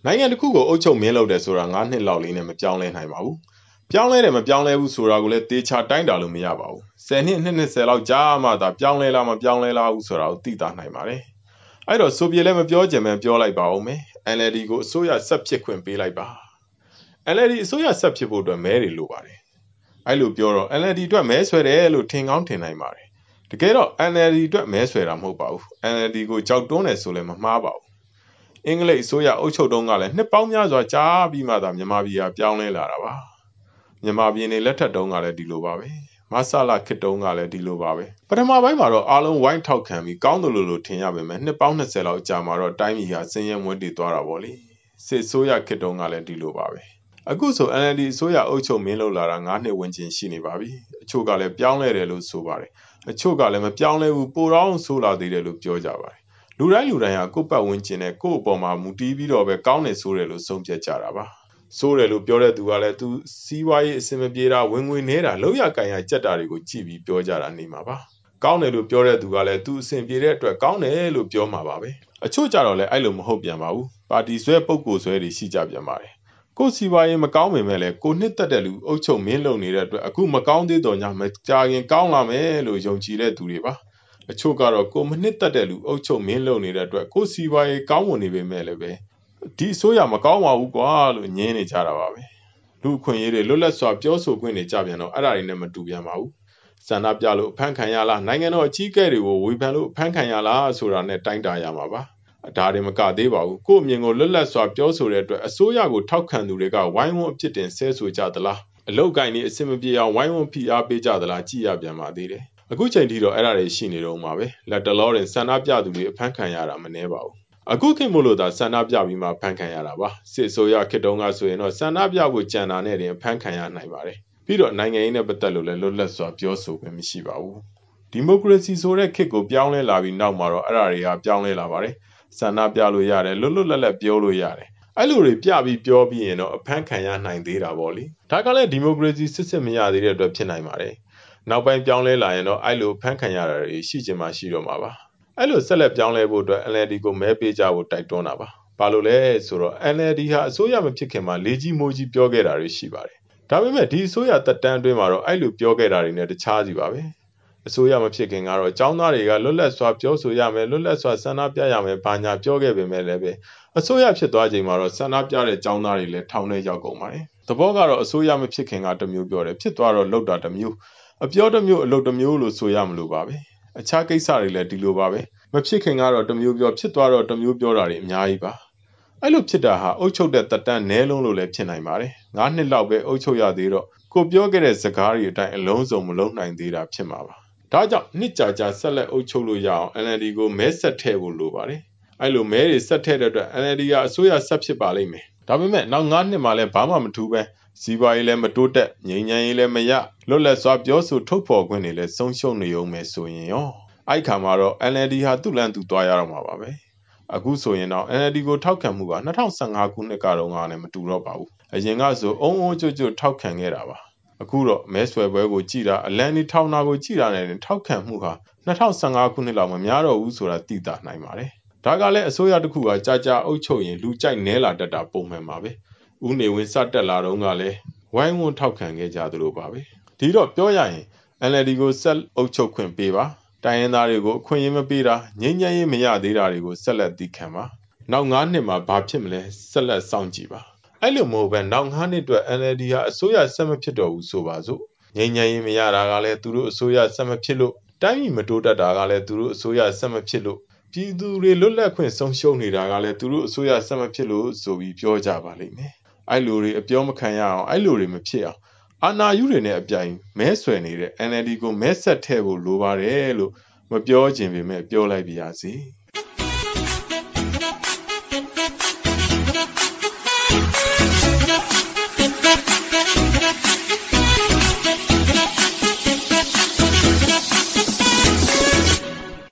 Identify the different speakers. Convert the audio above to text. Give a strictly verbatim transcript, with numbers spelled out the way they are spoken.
Speaker 1: နိုင်ငံတစ်ခုကိုအုပ်ချုပ်မင်းလုပ်တယ်ဆိုတာငါးနှစ်လောက်လေးနဲ့မပြောင်းလဲနိုင်ပါဘူး။ပြောင်းလဲတယ်မပြောင်းလဲဘူးဆိုတာကိုလည်းတေချာတိုင်းတာလို့မရပါဘူး။ဆယ်နှစ်နှစ်နှစ်ဆယ်လောက်ကြာမှသာပြောင်းလဲလားမပြောင်းလဲလားဘူးဆိုတာကိုသိတာနိုင်ပါတယ်။အဲ့တော့ဆိုပြေလည်းမပြောချင်ပဲပြောလိုက်ပါဦးမယ်။ N L D ကိုအစိုးရဆက်ဖြစ်ခွင့်ပေးလိုက်ပါ။ N L D အစိုးရဆက်ဖြစ်ဖို့အတွက်မဲတွေလိုပါတယ်။အဲ့လိုပြောတော့ N L D အတွက်မဲဆွဲတယ်လို့ထင်ကောင်းထင်နိုင်ပါတယ်။တကယ်တော့ N L D အတွက်မဲဆွဲတာမဟုတ်ပါဘူး။ N L D ကိုကြောက်တွန်းတယ်ဆိုလည်းမမှားပါဘူး။အင်္ဂလိပ်အစိုးရအုပ်ချုပ်တုန်းကလည်းနှစ်ပေါင်းများစွာကြာပြီးမှသာမြန်မာပြည်ဟာပြောင်းလဲလာတာပါ။မြန်မာပြည်နေလက်ထက်တုန်းကလည်းဒီလိုပါပဲ။မဆလာခေတ်တုန်းကလည်းဒီလိုပါပဲ။ပထမပိုင်းမှာတော့အားလုံးဝိုင်းထောက်ခံပြီးကောင်းတယ်လို့လို့ထင်ရပေမဲ့နှစ်ပေါင်း၂၀လောက်ကြာမှာတော့တိုင်းပြည်ဟာဆင်းရဲမွဲတေသွားတာပေါ့လေ။စစ်ဆိုရခေတ်တုန်းကလည်းဒီလိုပါပဲ။အခုဆို N L D အစိုးရအုပ်ချုပ်မင်းလုပ်လာတာငါးနှစ်ဝန်းကျင်ရှိနေပါပြီ။အချို့ကလည်းပြောင်းလဲတယ်လို့ဆိုပါတယ်။အချို့ကလည်းမပြောင်းလဲဘူးပိုတော့ဆိုးလာသေးတယ်လို့ပြောကြပါတယ်။လူတိုင်းလူတိုင်းဟာကိုယ့်ပတ်ဝန်းကျင်နဲ့ကိုယ့်အပေါ်မှာမူတည်ပြီးတော့ပဲကောင်းတယ်ဆိုတယ်လို့ဆုံးဖြတ်ကြတာပါ။ဆိုးတယ်လို့ပြောတဲ့သူကလည်းသူစီးပွားရေးအဆင်မပြေတာဝင်ငွေနေတာလောက်ရကန်ရကြက်တာတွေကိုကြည့်ပြီးပြောကြတာနေမှာပါ။ကောင်းတယ်လို့ပြောတဲ့သူကလည်းသူအဆင်ပြေတဲ့အတွက်ကောင်းတယ်လို့ပြောမှာပါပဲ။အချို့ကြတော့လည်းအဲ့လိုမဟုတ်ပြန်ပါဘူး။ပါတီဆွဲပုဂ္ဂိုလ်ဆွဲတွေရှိကြပြန်ပါတယ်။ကိုယ်စီပွားရေးမကောင်းပေမဲ့လည်းကိုနှစ်သက်တဲ့လူအုပ်ချုပ်မင်းလုပ်နေတဲ့အတွက်အခုမကောင်းသေးတော့ညမကြာခင်ကောင်းလာမယ်လို့ယုံကြည်တဲ့သူတွေပါအချို့ကတော့ကိုမနှစ်သက်တဲ့လူအုပ်ချုပ်မင်းလုပ်နေတဲ့အတွက်ကိုစီပွားရေးကောင်းဝင်နေပေမဲ့လည်းပဲဒီအစိုးရမကောင်းပါဘူးကွာလို့ညင်းနေကြတာပါပဲလူအခွင့်အရေးတွေလွတ်လပ်စွာပြောဆိုခွင့်တွေကြပြန်တော့အဲ့ဒါတွေနဲ့မတူပြန်ပါဘူးဆန္ဒပြလို့အဖမ်းခံရလားနိုင်ငံတော်အကြီးအကဲတွေကိုဝေဖန်လို့အဖမ်းခံရလားဆိုတာနဲ့တိုင်းတာရမှာပါဒါတွေမကသေးပါဘူးကို့အမြင်ကိုလွတ်လပ်စွာပြောဆိုတဲ့အတွက်အစိုးရကိုထောက်ခံသူတွေကဝိုင်းဝန်းအဖြစ်တင်ဆဲဆိုကြသလားအလောက်ကိုင်းနေအစင်မပြေအောင်ဝိုင်းဝန်းဖိအားပေးကြသလားကြည့်ရပြန်ပါသေးတယ်အခုချိန်ထိတော့အဲ့ဒါတွေရှိနေတော့မှာပဲလက်တလောတင်ဆန္ဒပြသူတွေအဖမ်းခံရတာမနှဲပါဘူးအခုခေတ်မို့လို့သာဆန္ဒပြပြီးမှဖမ်းခံရတာပါစစ်အစိုးရခေတ်တုန်းကဆိုရင်တော့ဆန္ဒပြဖို့ကြံတာနဲ့တင်ဖမ်းခံရနိုင်ပါတယ်ပြီးတော့နိုင်ငံရေးနဲ့ပတ်သက်လို့လည်းလွတ်လပ်စွာပြောဆိုခွင့်မရှိပါဘူးဒီမိုကရေစီဆိုတဲ့ခေတ်ကိုပြောင်းလဲလာပြီးနောက်မှာတော့အဲ့ဒါတွေဟာပြောင်းလဲလာပါတယ်ဆန္ဒပြလို့ရတယ်လွတ်လွတ်လပ်လပ်ပြောလို့ရတယ်အဲ့လိုတွေပြပြီးပြောပြီးရင်တော့အဖမ်းခံရနိုင်သေးတာပေါ့လေဒါကလည်းဒီမိုကရေစီစစ်စစ်မရသေးတဲ့အတွက်ဖြစ်နိုင်ပါတယ်နောက်ပိုင်းပြောင်းလဲလာရင်တော့အဲ့လိုဖမ်းခံရတာတွေရှိချင်မှရှိတော့မှာပါအဲ့လိုဆက်လက်ပြောင်းလဲဖို့အတွက် N L D ကိုမဲပေးကြဖို့တိုက်တွန်းတာပါဘာလို့လဲဆိုတော့ N L D ဟာအစိုးရမဖြစ်ခင်မှာလေးကြီးမိုးကြီးပြောခဲ့တာတွေရှိပါတယ်ဒါပေမဲ့ဒီအစိုးရတက်တန်းအတွင်းမှာတော့အဲ့လိုပြောခဲ့တာတွေနဲ့တခြားစီပါပဲအစိုးရမဖြစ်ခင်ကတော့ចောင်းသားတွေကလွတ်လပ်စွာပြောဆိုရမယ်လွတ်လပ်စွာဆန္ဒပြရမယ်ဘာညာပြောခဲ့ပေမဲ့လည်းပဲအစိုးရဖြစ်သွားချိန်မှာတော့ဆန္ဒပြတဲ့ចောင်းသားတွေလည်းထောင်ထဲရောက်ကုန်ပါတယ်သဘောကတော့အစိုးရမဖြစ်ခင်ကတမျိုးပြောတယ်ဖြစ်သွားတော့လောက်တာတမျိုးအပြောတမျိုးအလုပ်တမျိုးလို့ဆိုရမလို့ပါပဲအခြားကိစ္စတွေလည်းဒီလိုပါပဲမဖြစ်ခင်ကတော့တမျိုးပြောဖြစ်သွားတော့တမျိုးပြောတာတွေအများကြီးပါအဲ့လိုဖြစ်တာဟာအုပ်ချုပ်တဲ့တက်တန်းနဲလုံးလို့လည်းဖြစ်နိုင်ပါတယ်ငါးနှစ်လောက်ပဲအုပ်ချုပ်ရသေးတော့ကိုပြောခဲ့တဲ့စကားတွေအတိုင်းအလုံးစုံမလုံးနိုင်သေးတာဖြစ်မှာပါဒါကြောင့်နှစ်ကြာကြာဆက်လက်အုပ်ချုပ်လို့ရအောင် N L D ကိုမဲဆက်ထည့်ဖို့လိုပါတယ်အဲ့လိုမဲတွေဆက်ထည့်တဲ့အတွက် N L D ကအစိုးရဆက်ဖြစ်ပါလိမ့်မယ်ဒါပေမဲ့နောက်ငါးနှစ်မှလည်းဘာမှမထူးပဲစီးပွားရေးလည်းမတိုးတက်ငြိမ်းချမ်းရေးလည်းမရလွတ်လပ်စွာပြောဆိုထုတ်ဖော်ခွင့်တွေလည်းဆုံးရှုံးနေုံပဲဆိုရင်ရောအဲ့ခါမှာတော့ N L D ဟာသူ့လမ်းသူသွားရတော့မှာပါပဲအခုဆိုရင်တော့ N L D ကိုထောက်ခံမှုက၂၀၁၅ခုနှစ်ကတော့ငါနဲ့မတူတော့ပါဘူးအရင်ကဆိုအုံအုံကြွကြွထောက်ခံခဲ့တာပါအခုတော့မဲဆွယ်ပွဲကိုကြည်တာအလန်ဒီထောင်နာကိုကြည်တာနဲ့ထောက်ခံမှုဟာ၂၀၁၅ခုနှစ်လောက်မများတော့ဘူးဆိုတာသိတာနိုင်ပါတယ်ဒါကလည်းအစိုးရတစ်ခုကကြာကြာအုပ်ချုပ်ရင်လူကြိုက်နဲလာတတ်တာပုံမှန်ပါပဲဦးနေဝင်းစတက်လာတော့ကလည်းဝိုင်းဝန်းထောက်ခံခဲ့ကြသလိုပါပဲဒီတော့ပြောရရင် N L D ကိုဆက်အုပ်ချုပ်ခွင့်ပေးပါတိုင်းရင်းသားတွေကိုအခွင့်အရေးမပေးတာငြိမ်းချမ်းရေးမရသေးတာတွေကိုဆက်လက်သိခံပါနောက်ငါးနှစ်မှာဘာဖြစ်မလဲဆက်လက်စောင့်ကြည့်ပါအဲ့လိုမဟုတ်ပဲနောက်ငါးနှစ်အတွက် N L D ဟာအစိုးရဆက်မဖြစ်တော့ဘူးဆိုပါစို့ငြိမ်းချမ်းရေးမရတာကလည်းသူတို့အစိုးရဆက်မဖြစ်လို့တိုင်းပြည်မတိုးတက်တာကလည်းသူတို့အစိုးရဆက်မဖြစ်လို့ပြည်သူတွေလွတ်လပ်ခွင့်ဆုံးရှုံးနေတာကလည်းသူတို့အစိုးရဆက်မဖြစ်လို့ဆိုပြီးပြောကြပါလိမ့်မယ်အဲ့လိုတွေအပြောမခံရအောင်အဲ့လိုတွေမဖြစ်အောင်အာဏာယူတွေနဲ့အပြိုင်မဲဆွယ်နေတဲ့ N L D ကိုမဲဆက်ထည့်ဖို့လိုပါတယ်လို့မပြောချင်ပေမဲ့ပြောလိုက်ပါရစေ